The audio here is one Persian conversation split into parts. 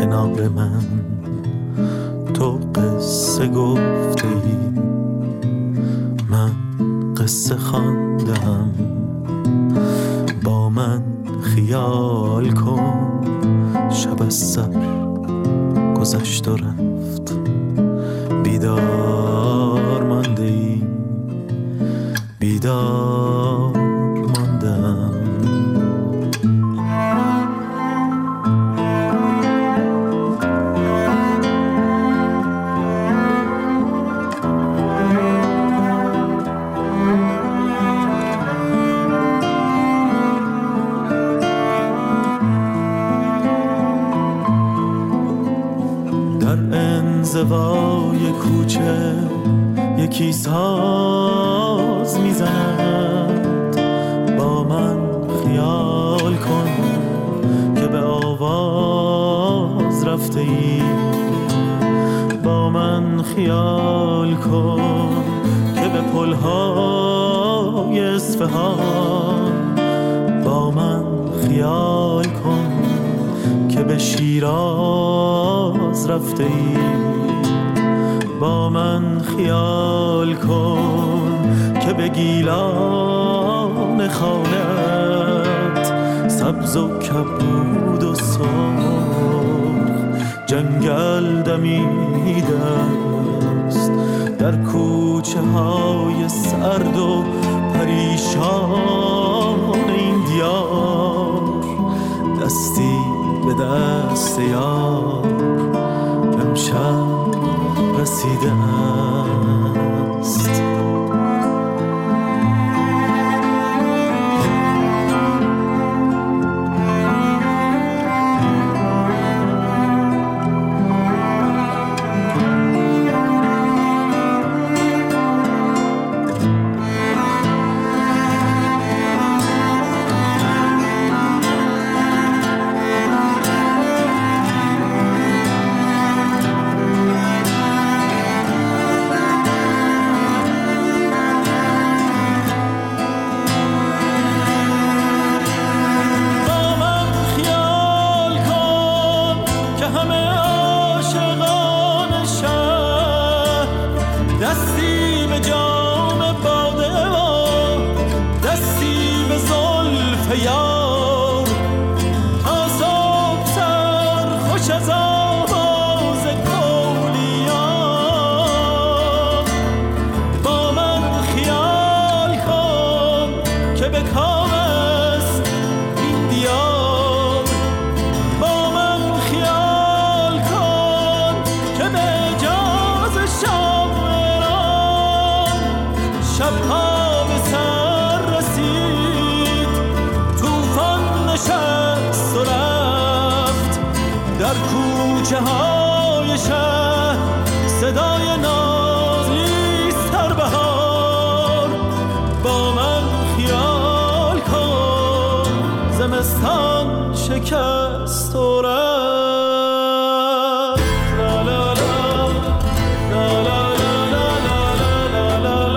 کنار من تو قصه گفته ای، من قصه خواندم. با من خیال کن شب از سر گذشت و رفت، بیدار مانده ای، بیدار ماندم. انزوای کوچه یکی ساز میزند، با من خیال کن که به آواز رفته ای، با من خیال کن که به پلهای اصفهان، با من خیال کن که به شیراز رفته ای، با من خیال کن که به گیلان خانت سبز و کبود و سرخ جنگل دمیده است، در کوچه های سرد و پریشان این دیار دستی به دست یار امشب رسیده است. زمستان شکست و رفت، لا لا لا لا لا لا لا لا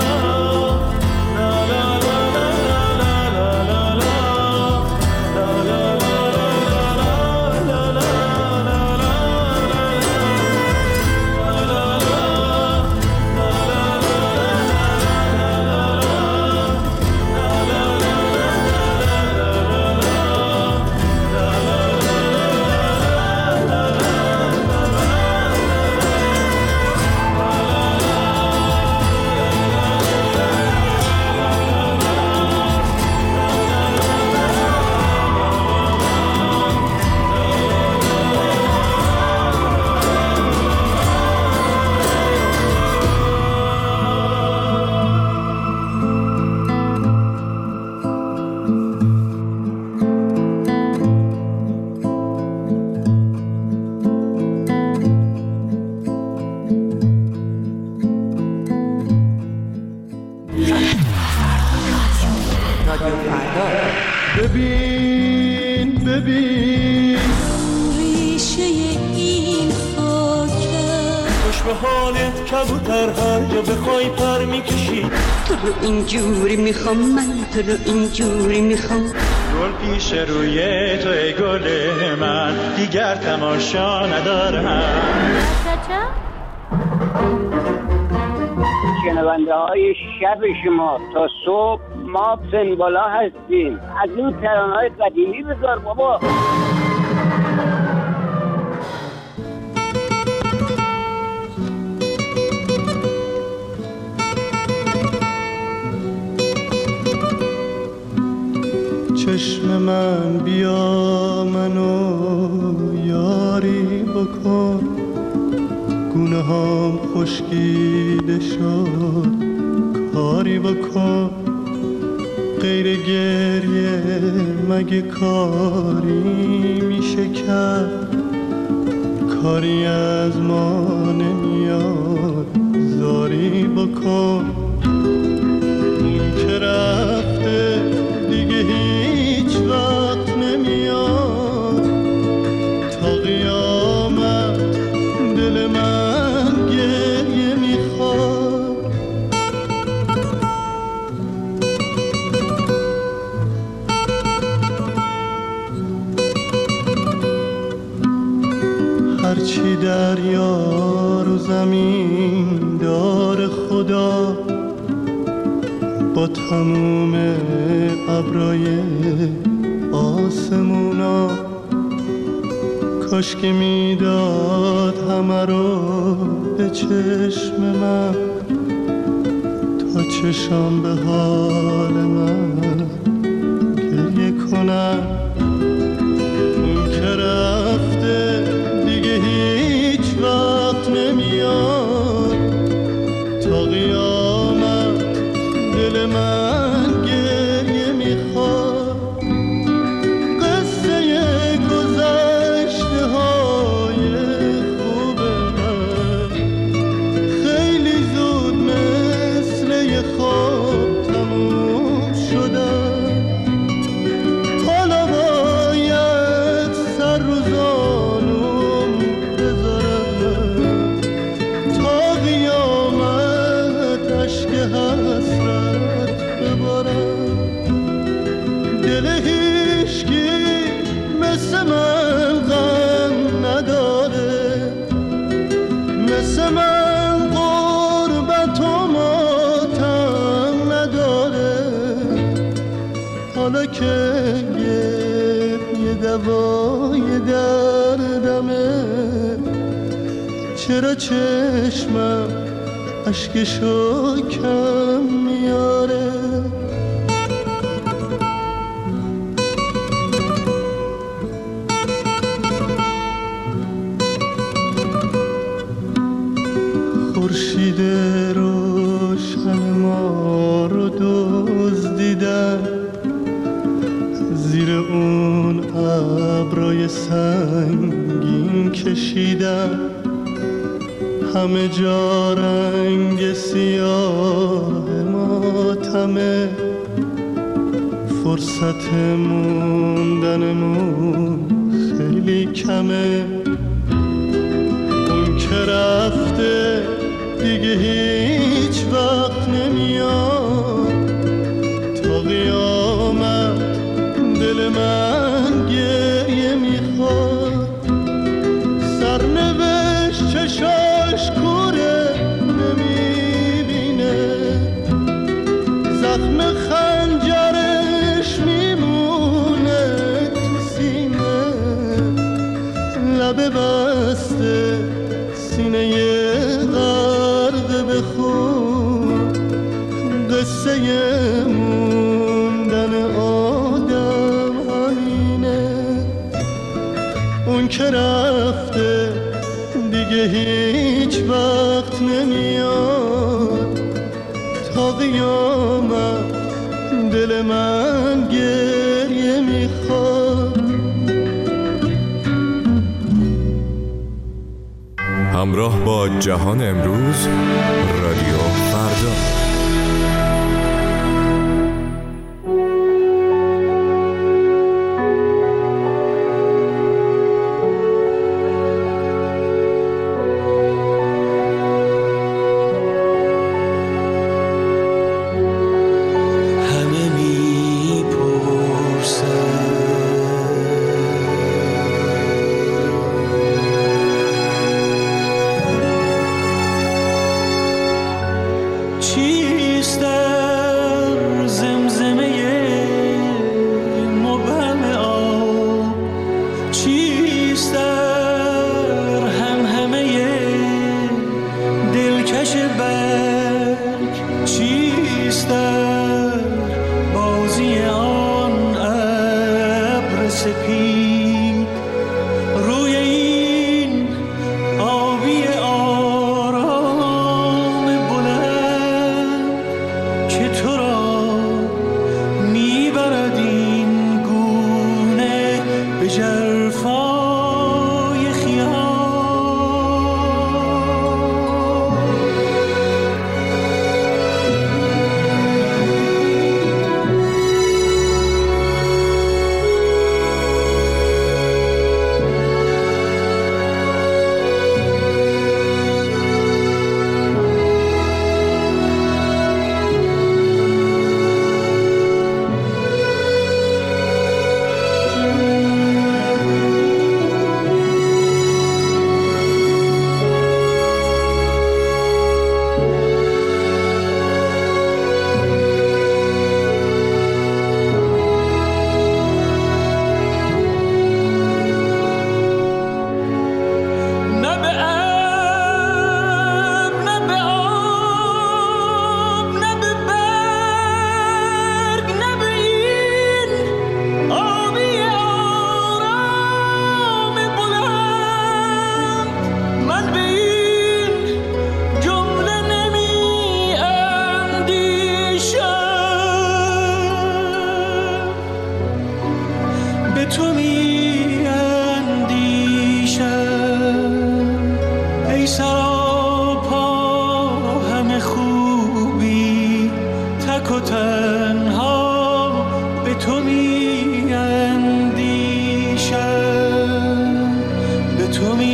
به حالت کبوتر هر جا بخوای پر میکشی. تو رو اینجوری میخوام من، تو رو اینجوری میخوام. گل پیش روی تو ای گل من، دیگر تماشا ندارم. شنونده های شب شما تا صبح ما سنبالا هستیم. از این ترانه‌های قدیمی بذار بابا. چشم من بیا منو یاری بکن، گونه هم خشکیده شد کاری بکن. غیر گریه مگه کاری میشه کرد؟ کاری از ما نمیاد زاری بکن. اون که رفته دیگه هیچ وقت نمیاد، تا قیامت دل من گریه میخواد. هرچی دریا رو زمین دار خدا، با تموم ابرای آسمونا، کاش که میداد همه رو به چشم من، تا چشم به حال من گریه کنم. اون که رفته دیگه هیچ وقت نمیاد، تا قیامت دل من گریه میخواد. قصه گذشته های خوب من خیلی زود مثل یه خواب تموم شدن. حالا باید سر رو زانوم بذارم، تا قیامت اشک حسرت ببارم. دل هیچکی مثل من غم نداره، مثل من غربت و ماتم نداره. حالا که یه دوای دردمه، چرا چشمم اشکشو کم میاره؟ خورشید روشن ما رو دزدیدن، زیر اون ابرای سنگین کشیدن. همه جا رنگ سیاه ماتمه، فرصت موندنمون خیلی کمه. اون که رفته دیگه هیچ وقت نمیاد، تا قیامت دل من گریه میخواد. سرنوشت چشاش کوره نمیبینه، زخم خنجرش میمونه تو سینه. لبه بسته سینه غرق به خون، قصه موندن آدم همینه. اون که رفته دیگه هیچ وقت نمیاد، تا قیامت دل من گریه میخواد. همراه با جهان امروز، رادیو فردا.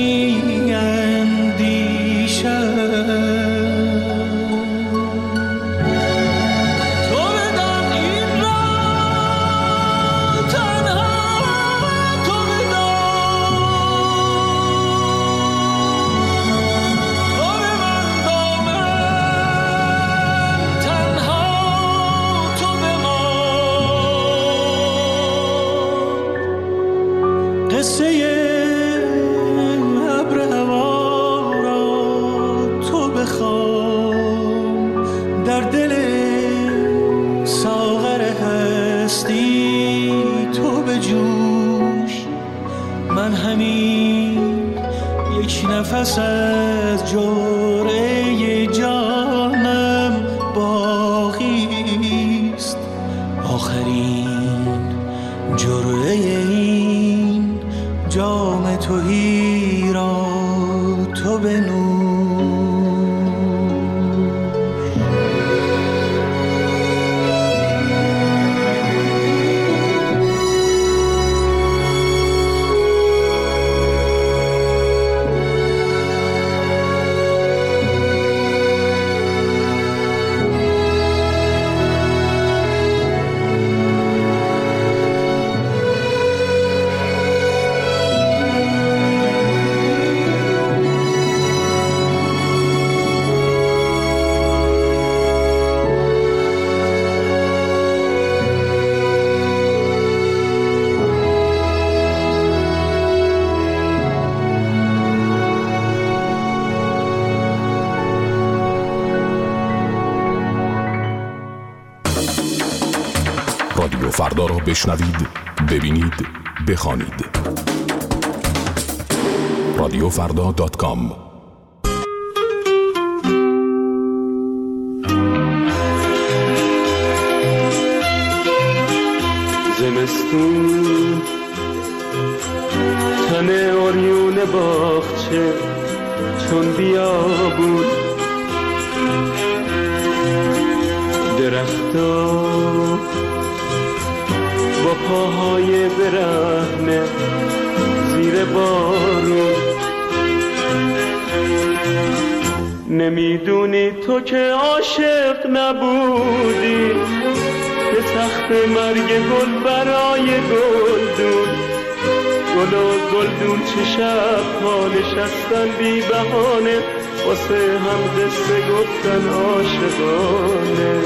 می اندیشم. نفس از جرعه جانم باقی است، آخرین جرعه این جام تهی را تو بنوش. رادیو فردا را بشنوید، ببینید، بخوانید. radiofrda.com. زمستون تن اوریون باغچه چون بیابون، درختا با پاهای برهنه زیر بارون. نمیدونی تو که عاشق نبودی، به تخت مرگ گل برای گلدون. گل و گلدون چه شب‌ها نشستن بی بهانه، واسه هم قصه گفتن عاشقانه.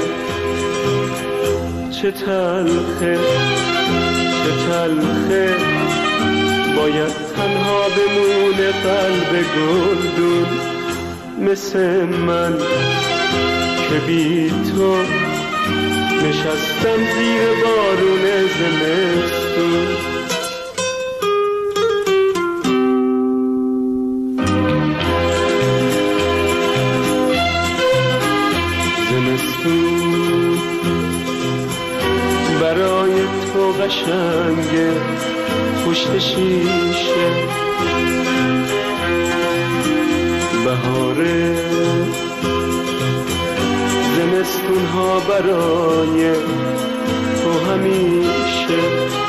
چه تلخه چه تلخه باید تنها بمونه قلب گلدون، مثل من که بی تو نشستم زیر بارون زمستون. زمستون برای تو قشنگه پشت شیشه، بهاره زمستون ها برای تو همیشه.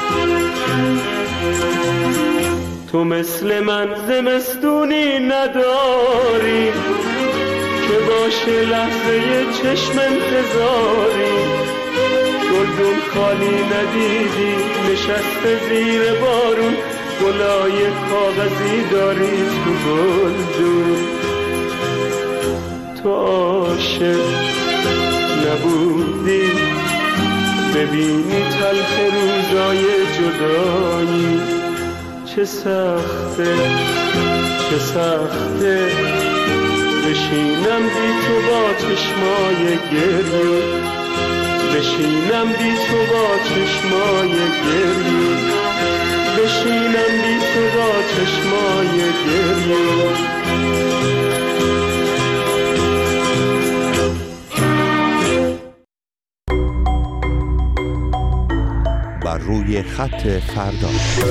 تو مثل من زمستونی نداری که باشه لحظه چشم انتظاری. گلدون خالی ندیدی نشسته زیر بارون، گلای کاغذی داری تو گلدون. تو عاشق نبودی ببینی تلخ روزای جدایی. چه سخته چه سخته بشینم بی تو با چشمای گریون، بشینم بی تو با چشمای گریون، بشینم بی تو با چشمای گریون. بر روی خط فردا.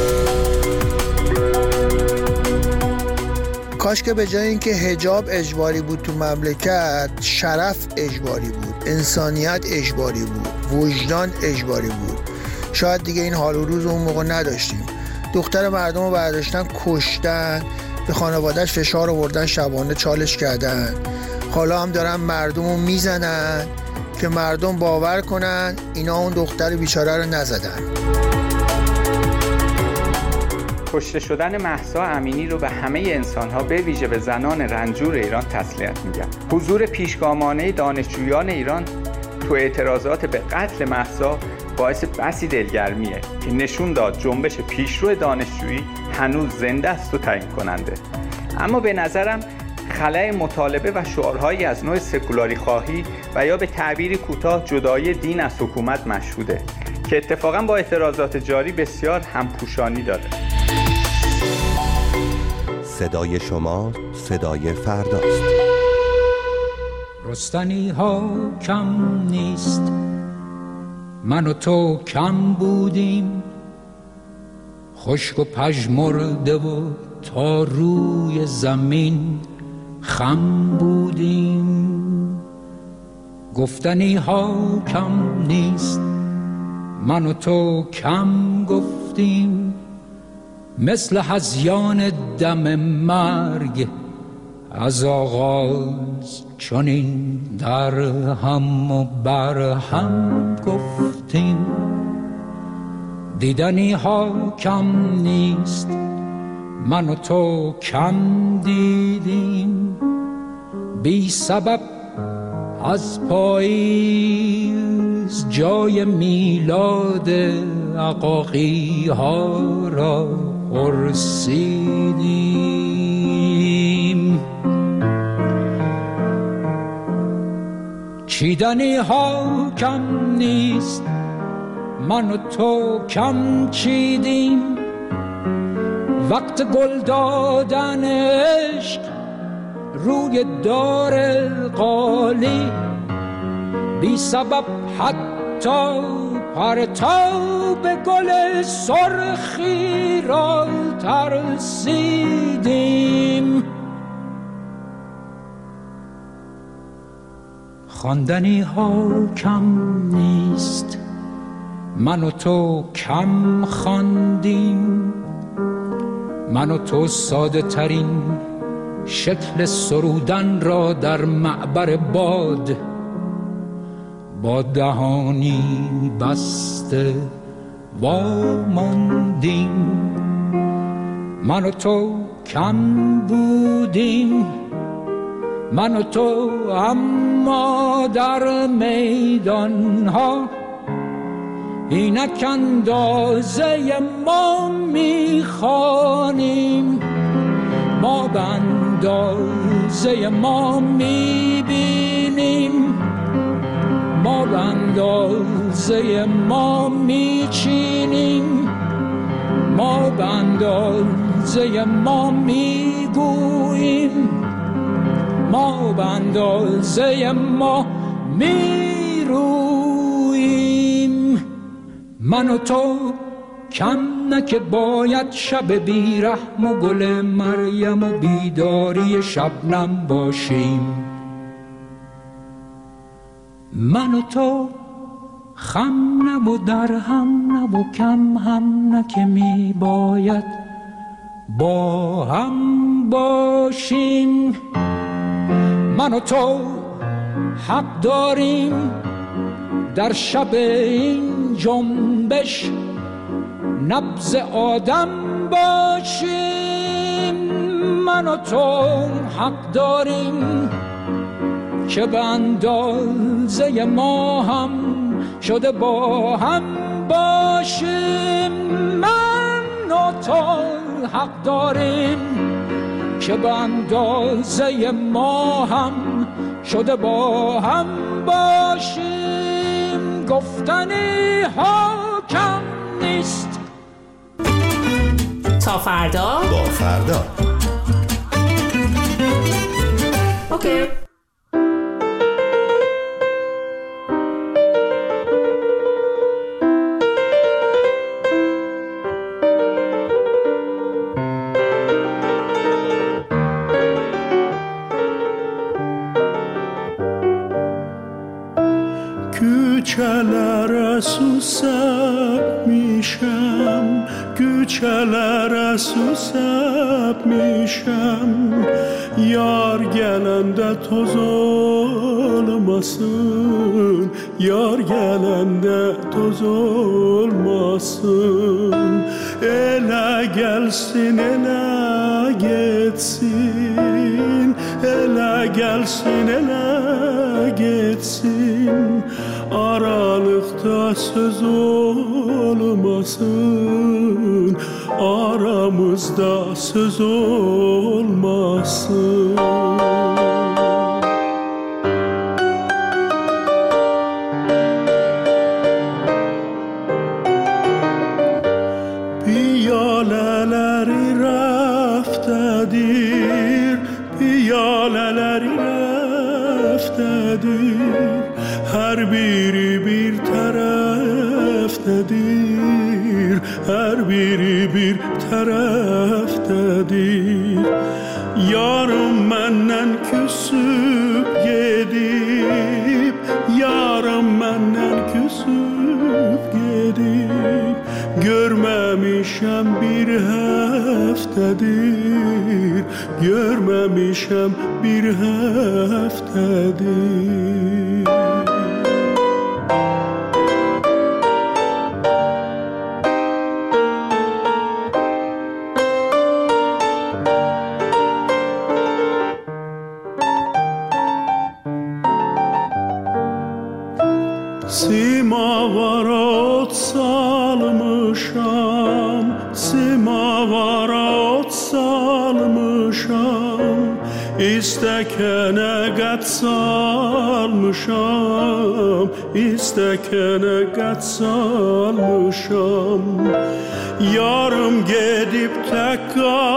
کاش که به جای اینکه حجاب اجباری بود تو مملکت، شرف اجباری بود، انسانیت اجباری بود، وجدان اجباری بود. شاید دیگه این حال و روز اون موقع نداشتیم. دختر مردم رو برداشتن کشتن، به خانوادهش فشار آوردن، شبانه چالش کردن. حالا هم دارن مردمو میزنن که مردم باور کنن اینا اون دختر بیچاره رو نزدن. کشته شدن مهسا امینی رو به همه انسان‌ها به ویژه به زنان رنجور ایران تسلیت میگم. حضور پیشگامانه دانشجویان ایران تو اعتراضات به قتل مهسا باعث بسی دلگرمیه که نشون داد جنبش پیشرو دانشجویی هنوز زنده است و تعیین کننده. اما به نظرم خلأ مطالبه و شعارهایی از نوع سکولاری خواهی و یا به تعبیری کوتاه جدایی دین از حکومت مشهوده که اتفاقا با اعتراضات جاری بسیار همپوشانی داره. صدای شما صدای فرداست. رستنی ها کم نیست، من و تو کم بودیم، خشک و پژمرده و تا روی زمین خم بودیم. گفتنی ها کم نیست، من و تو کم گفتیم، مثل هذیان دم مرگ از آغاز چنین در هم و بر هم گفتیم. دیدنی ها کم نیست، من و تو کم دیدیم، بی سبب از پاییز جای میلاد عقاقی ها را پرسیدیم. چیدنی ها کم نیست، من و تو کم چیدیم، وقت گل دادن عشق روی دار قالی، بی سبب حتی پرتاب گل سرخی را ترسیدیم. خواندنی ها کم نیست، من و تو کم خواندیم، من و تو ساده ترین شکل سرودن را در معبر باد با دهانی بسته واماندیم. من و تو کم بودیم، من و تو اما در میدان ها اینک اندازه ما میخوانیم، ما به اندازه ما میبینیم، ما به اندازه ما میچینیم، ما به اندازه ما میگوییم، ما به اندازه ما میرویم. من و تو کم نه که باید شب بیرحم و گل مریم و بیداری شبنم باشیم. من و تو خم نه و در هم نه و کم هم نه که می باید با هم باشیم. من و تو حق داریم در شب این جنبش نبض آدم باشیم. من و تو حق داریم که به اندازه ما هم شده با هم باشیم. من و تو حق داریم که به اندازه ما هم شده با هم باشیم. گفتنی ها کم نیست. تا فردا با فردا. اوکی. Küçeler sussak mişem, Güçelere susap mişem, yar gelende toz olmasın, yar gelende toz olmasın. Ele gelsin ele geçsin, ele gelsin ele geçsin. Aralıkta söz olmasın, aramızda söz olmasın. Piyaleleri raftedir, piyaleleri raftedir. Her biri bir taraftedir, her biri bir taraftedir. Yarım menden küsüp gidip, yarım menden küsüp gidip. Görmemişem bir heftedir, görmemişem bir heftedir. Simavara ot salmışam, simavara ot salmışam. İstekene gat salmışam, istekene gat salmışam. Yarım gedip tek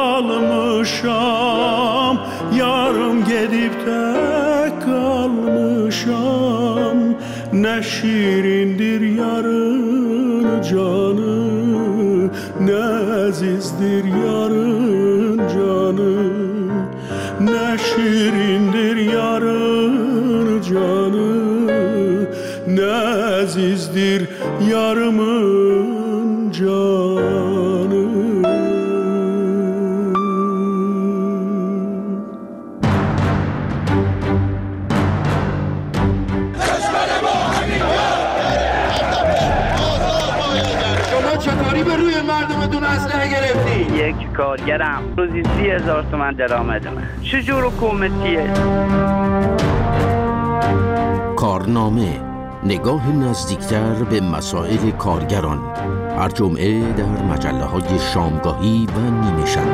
kalmışam, yarım gedip tek kalmışam. Ne şirindir yarın canı, ne azizdir yarın canı. Ne şirindir yarın canı, ne azizdir yarımın canı. چطوری به روی مردمتون اسلحه گرفتی؟ یک کارگرم روزی 30,000 تومان درآمدمه. چجور حکومتیه؟ کارنامه، نگاه نزدیکتر به مسائل کارگران. هر جمعه در مجله‌های شامگاهی و نیمه شب.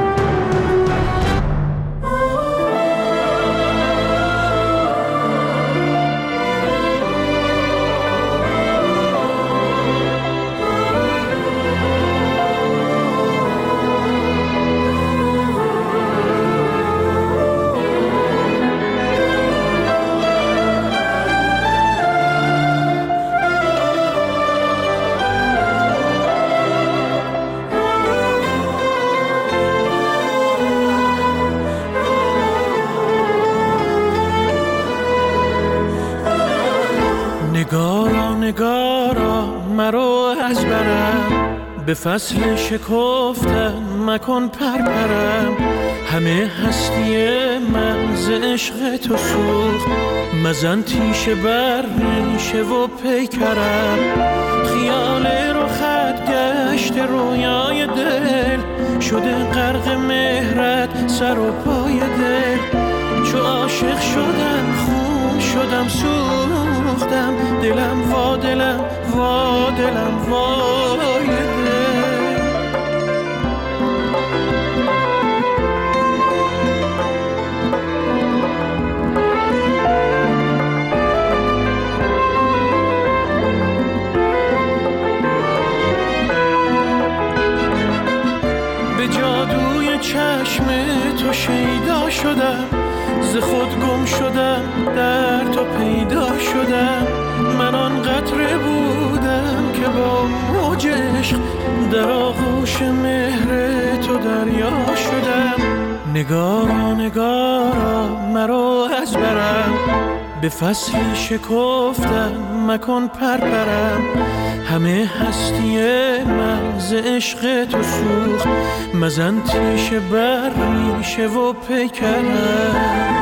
نگارا مرو از برم، به فصل شکفتن مکن پرپرم. همه هستی من ز عشق تو سوخت، مزن تیشه بر ریشه و پیکرم. خیال رخت گشت رویای دل، شده غرق مهرت سر و پای دل. چو عاشق شدم خون شدم سوختم، دلم وا دلم وا دلم وای دل. به جادوی چشم تو شیدا شدم، ز خود گم شدم در تو پیدا شدم. من آن قطره بودم که با موج عشق در آغوش مهر تو دریا شدم. نگارا نگارا مرو از برم، به فصلی شکفتم مکن پرپرم، همه هستی من ز عشق تو سوخت، مزن تیشه بر ریشه و پیکرم.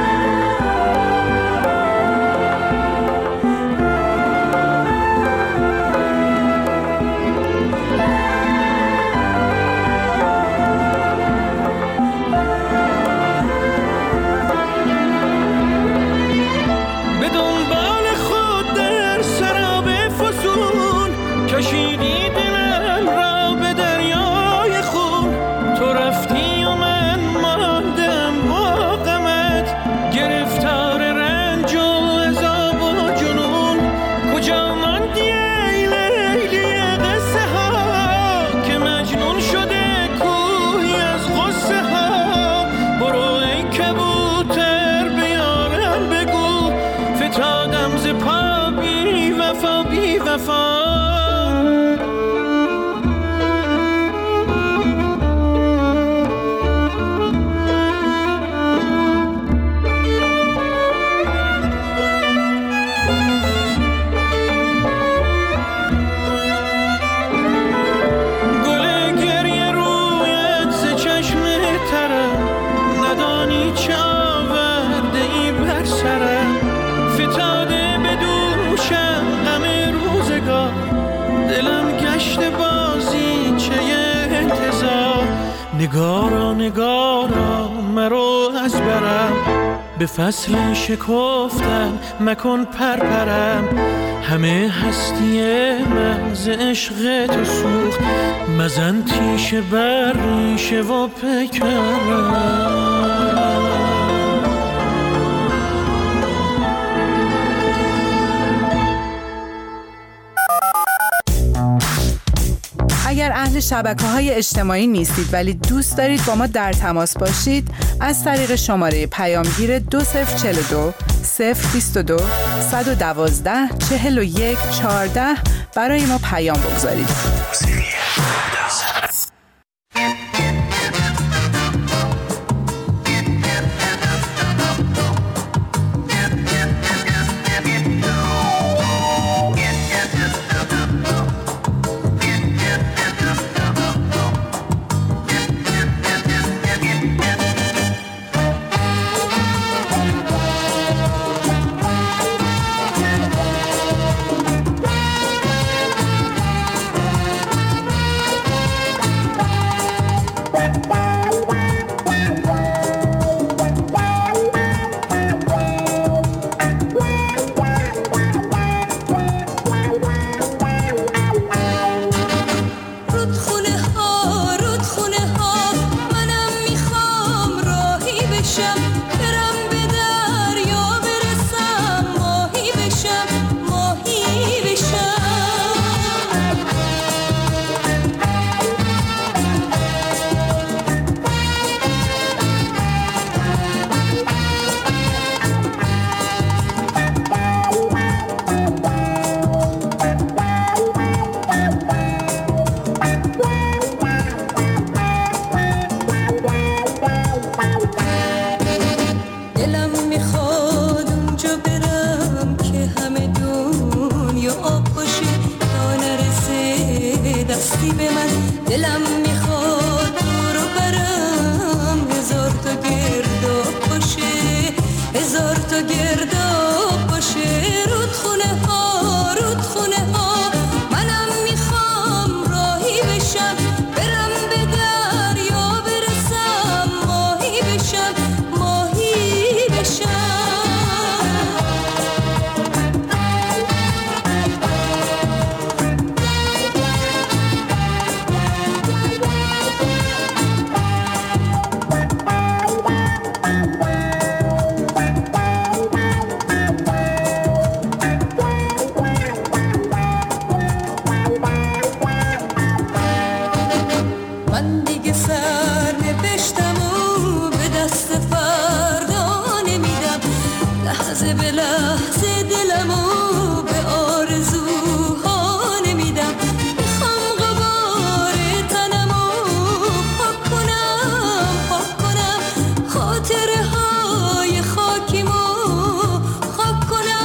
نگارا مرو از برم، به فصلی شکفتم مکن پرپرم، همه هستی من ز عشق تو سوخت، مزن تیشه بر ریشه و پیکرم. اگر اهل شبکه‌های اجتماعی نیستید ولی دوست دارید با ما در تماس باشید، از طریق شماره پیامگیر 2042 022 112 41 14 برای ما پیام بگذارید. خاطره های خاکیمو خاک کنم.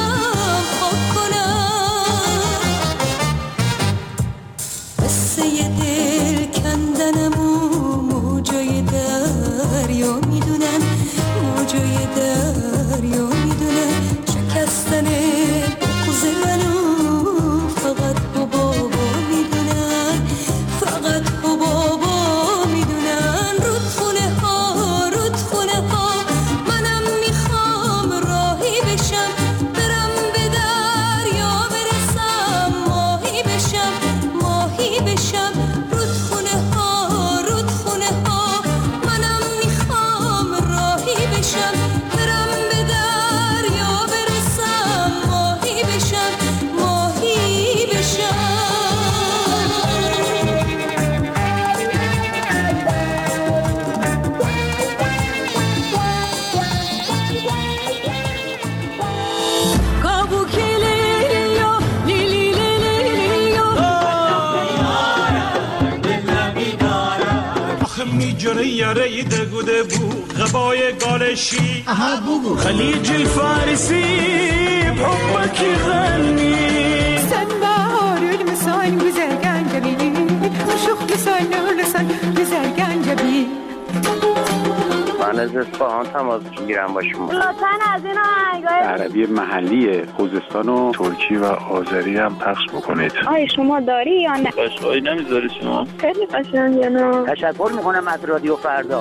جره یاره دگوده بو غبای گالشی aha bugu خلیج الفارسی بحبك غني sen baharül misal güzel gencebi uşuk misal nurlusan güzel gencebi من از اصفهان تماس میگیرم با شما. لطفاً از این آهنگای عربی محلی خوزستان و ترکی و آذری هم پخش بکنید. آیا شما داری یا نه؟ قشقایی نمیذاری شما؟ خیلی قشنگه نه؟ تشکر میکنم از رادیو فردا.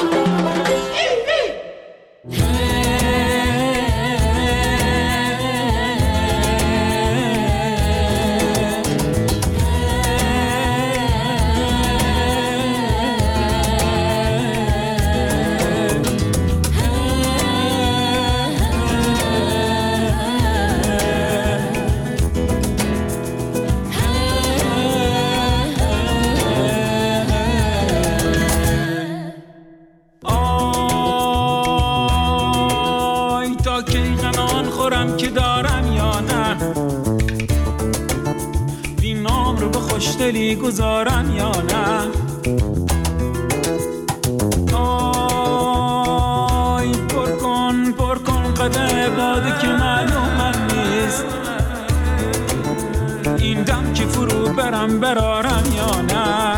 خوشدلی گذارم یا نه آی پر کن قدر باده که معلومم نیست این دم که فرو برارم یا نه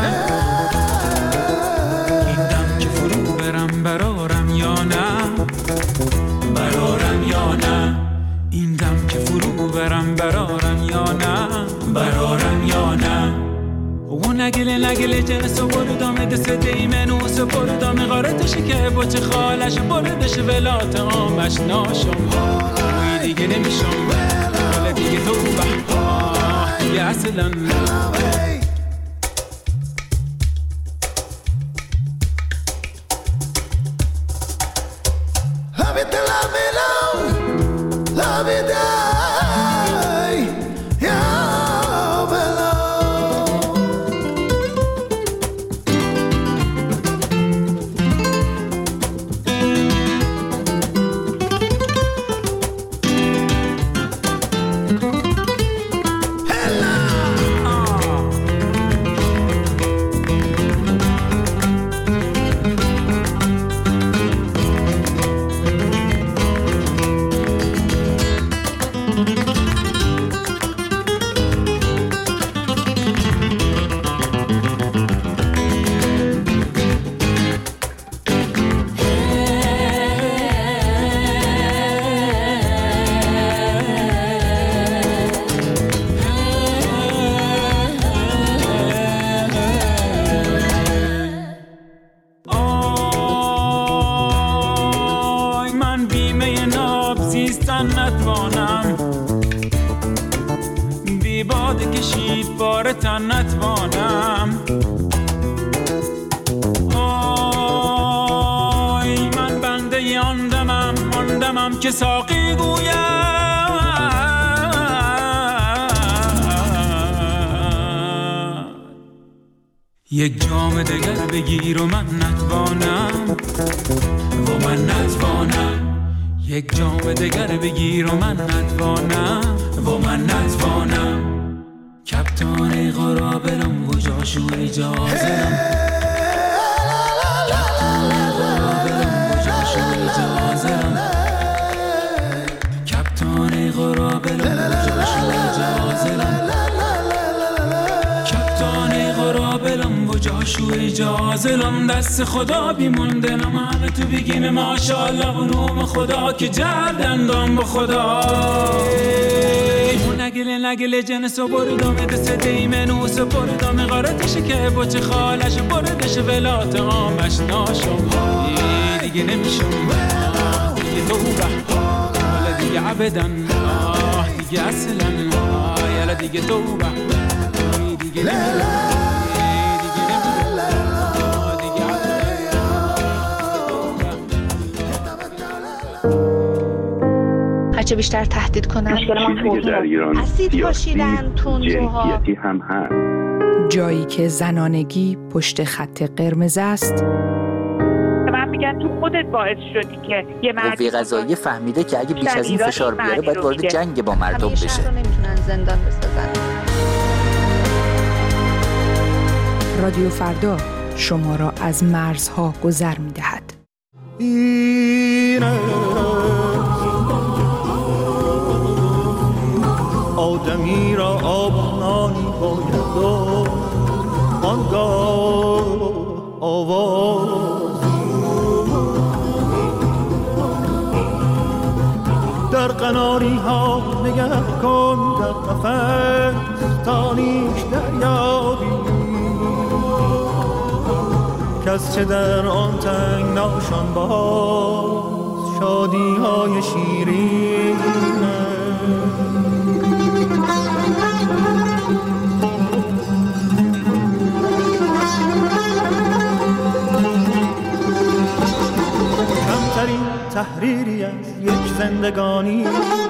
این دم که فرو برارم یا نه برارم یا نه این دم که فرو برارم یا نه برارم یا نه و نگله جنس و برودام دست دیمنوس و برودام غارتش که بچه خالش بردش ولات آمش ناشم روی دیگه نمیشم حالا دیگه تو دیگه اصلا که ساقی گویم یک جام دگر بگیر و من نتوانم و من نتوانم یک جام دگر بگیر و من نتوانم و من نتوانم کپتان قرابلم و جاشو اجازم شو اجازلم دست خدا بیموندنم همه تو بگیم ماشاءالله و نوم خدا که جردندم با خدا نگله جنس و بردام دست دیمنوس و بردام غارتش که بچه خالش بردش ولات آمش ناشم دیگه نمیشم دیگه توبه حالا دیگه عبدن دیگه اصلا یالا دیگه توبه دیگه نمیشم هرچه بیشتر تهدید کنن در ایران اسید پاشیدن تندروها جنسیتی هم هست جایی که زنانگی پشت خط قرمز است. من میگم تو خودت باعث شدی که یه قوه قضاییه فهمیده که اگه بیش از این فشار بیاره باید وارد جنگ با مردم بشه. شهر رو نمیتونن زندان بسازن. رادیو فردا شما را از مرزها گذر می‌دهد. آدمی را آبانی باید و آنگاه آواز در قناری ها نگه کن، در قفس تانیش دریابی کس چه در آن تنگ ناشان باز شادی های شیرین کمترین تحریری از یک زندگانی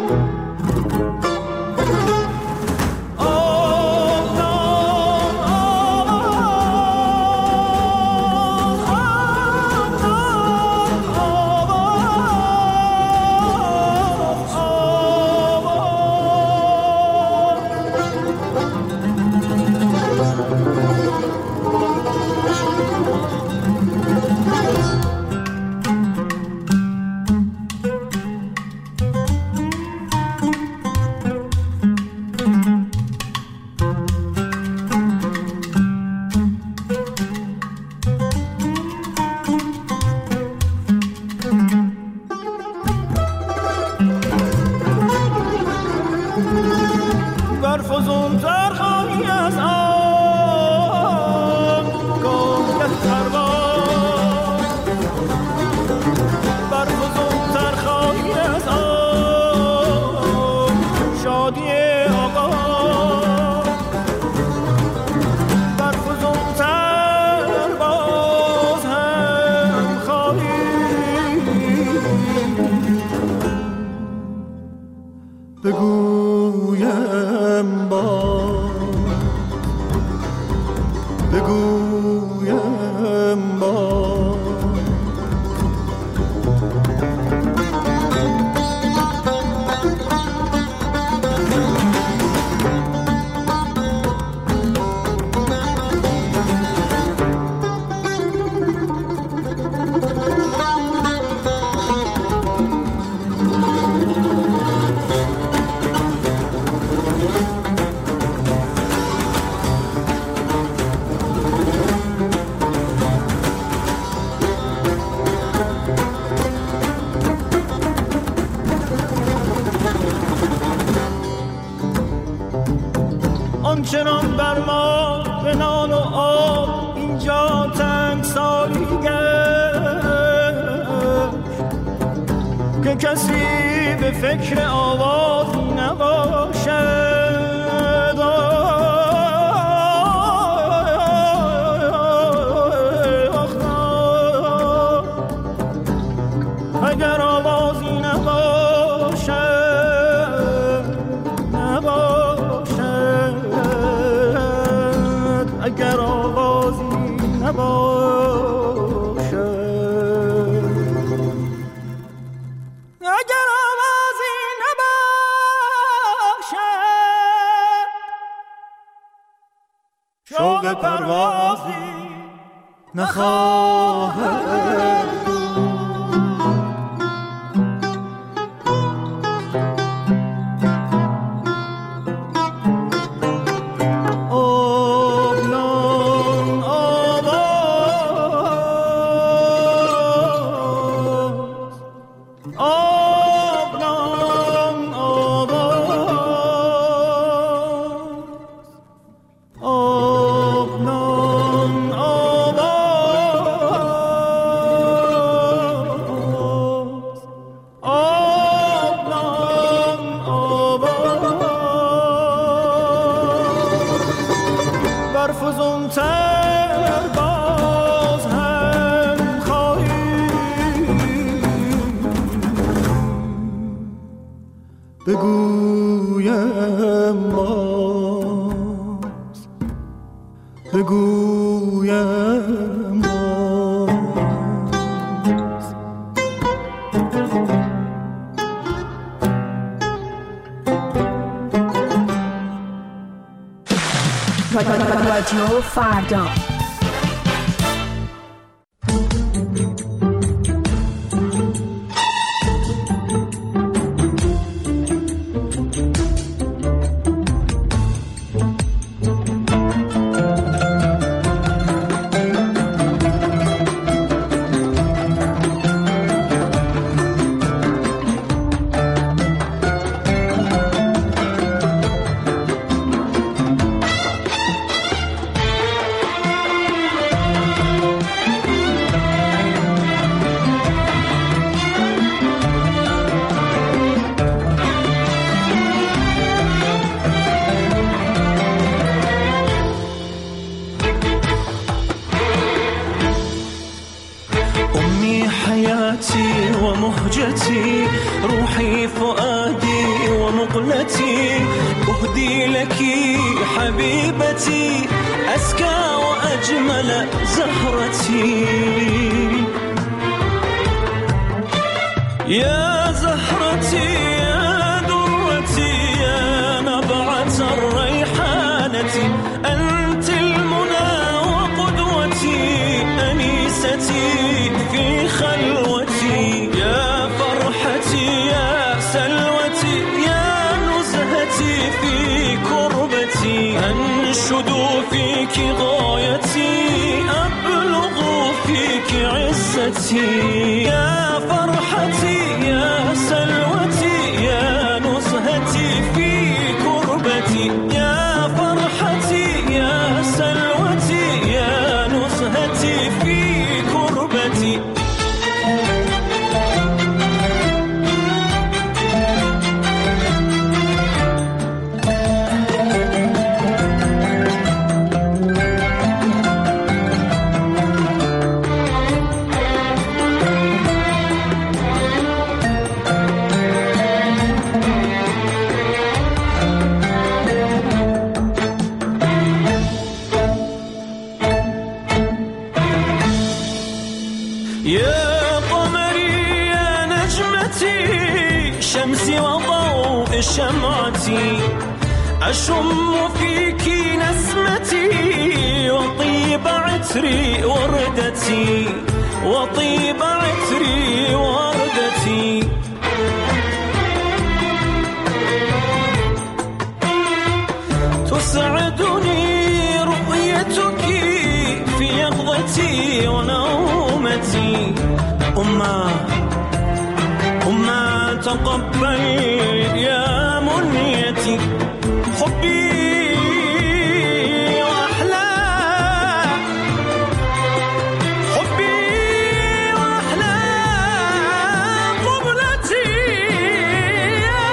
آنچنان بر ما به نان و آب اینجا تنگ سالی گشت که کسی به فکر آوازی نباشد اگر آوازی اگر آوازی نباشد اگر آوازی نباشد شوق پروازی نخواهد بگویم باز بگویم باز رادیو فردا بهجتي روحي فؤادي ومقلتي أهدي لك حبيبتي أزكى وأجمل زهرتي يا زهرتي يا درتي يا نبعة الريحانة أنت المنى وقدوتي أنيستي في خلوتي يا فرحتي يا سلوتي يا نزهتي في كربتي أنشد فيك غايتي أبلغ فيك عزتي يا فرحتي يا سلوتي يا نزهتي في كربتي يا فرحتي يا سلوتي يا نزهتي في كربتي يا قمري يا نجمتي شمسي وضوء شمعتي أشم فيك نسمتي وطيب عطري وردتي وطيب عطري وردتي تسعدني رؤيتك في يقظتي ونومتي أما تقبل يا منيتي حبي وأحلى قبلتي يا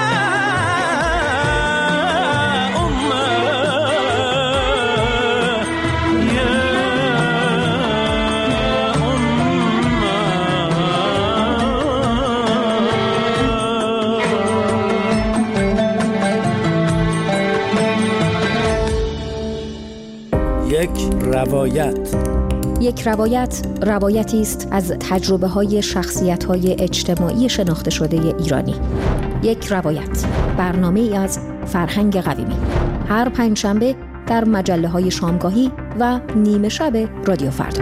یک روایت روایتی است از تجربه‌های شخصیت‌های اجتماعی شناخته شده ایرانی. یک روایت برنامه‌ای از فرهنگ قویمی، هر پنجشنبه در مجله‌های شامگاهی و نیمه شب رادیو فردا.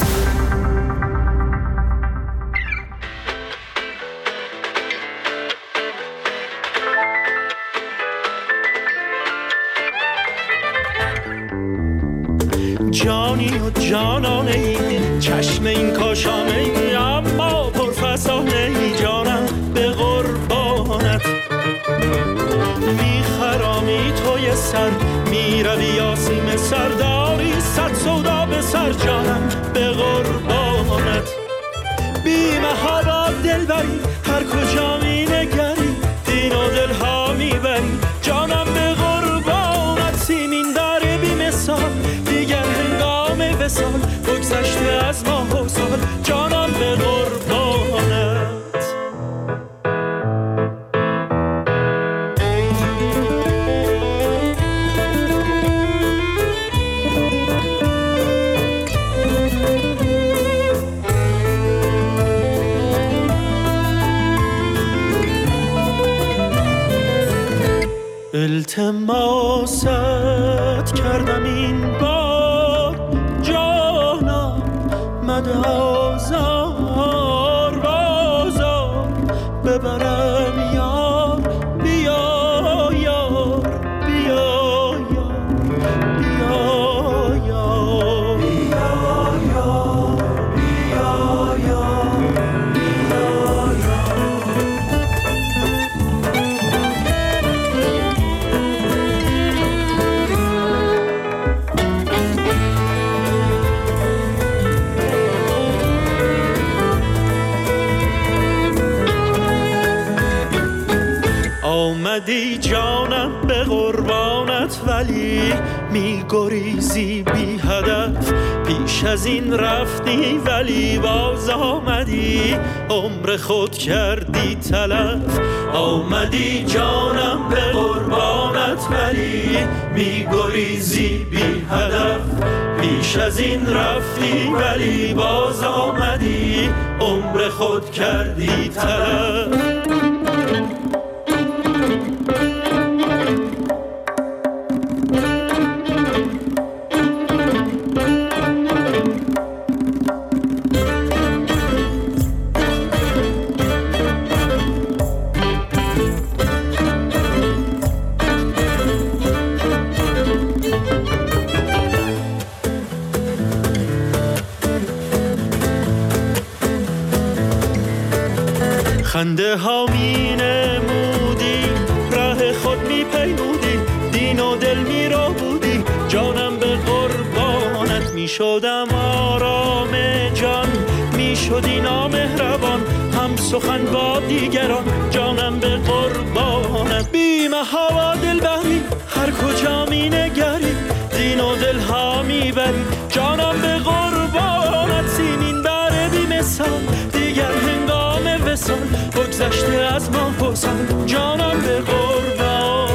جانی و جانانه ای چشم این کاشانه ای اما پرفسانه ای جانم به قربانت میخرامی توی سر میروی یاسیم سرداری صد سودا به سر جانم به قربانت بی محابا دل بری هر کجا می نگری دین و دل ها میبری جانم به قربانت سیمین داره بی مثال دیگر هنگام وصال بگذشته از ماه و سال جانم به قربانت التماست کردم این بار جانم مده آزار بازار ببرم یار بیا یار بیا یار بیا یار بیا یار بیا یار آمدی جانم به قربانت قربانت ولی میگریزی بی هدف. پیش از این رفتی ولی باز آمدی، عمر خود کردی تلف. آمدی جانم به قربانت ولی میگریزی بی هدف. پیش از این رفتی ولی باز آمدی، عمر خود کردی تلف. خنده ها می نمودی، ره خود می پیمودی، دین و دل می رو بودی، جانم به قربانت می شدم آرام جان، می شدی نامهربان هم سخن با دیگران، جانم به قربانت. بی محابا دل بری هر کجا می نگری، دین و دل ها می بری، جانم به قربانت. سیمین بره بی مثال دیگر هنگام وصال، بگذشته از ما پرسان، جانم به قربانت.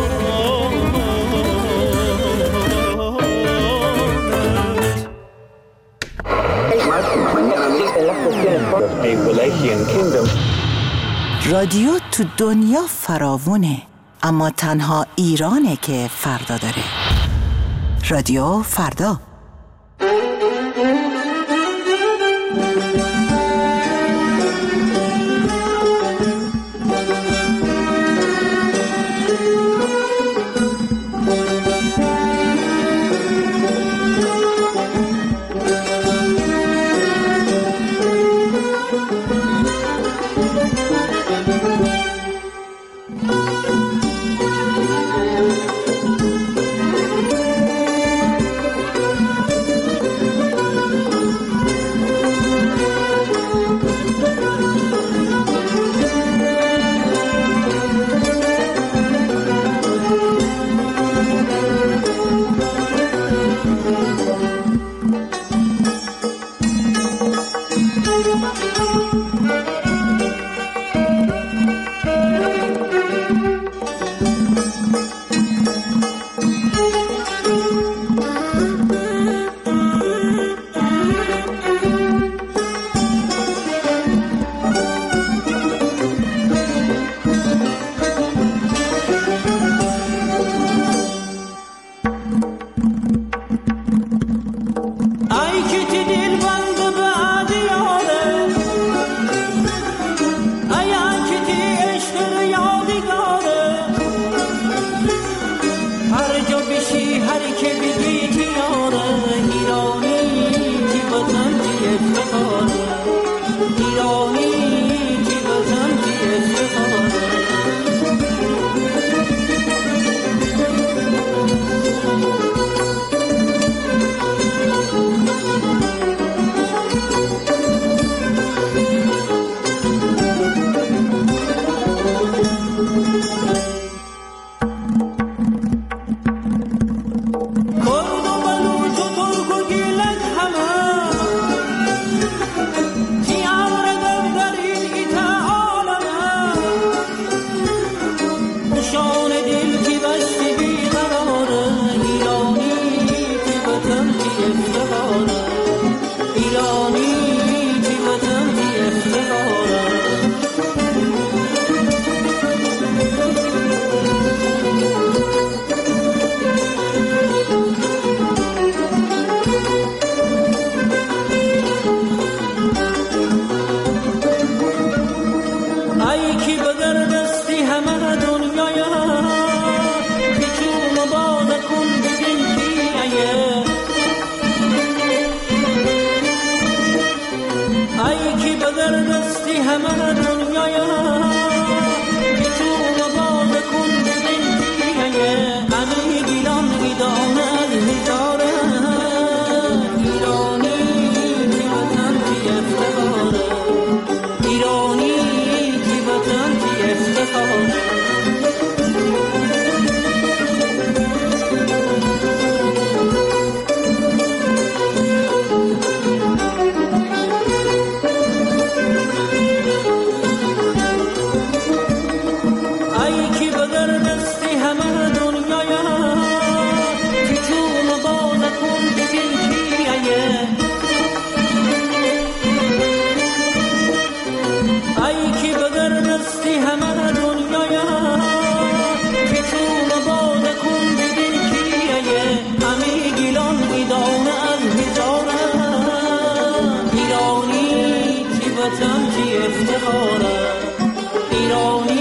رادیو تو دنیا فراوونه، اما تنها ایرانه که فردا داره. رادیو فردا. ایرانی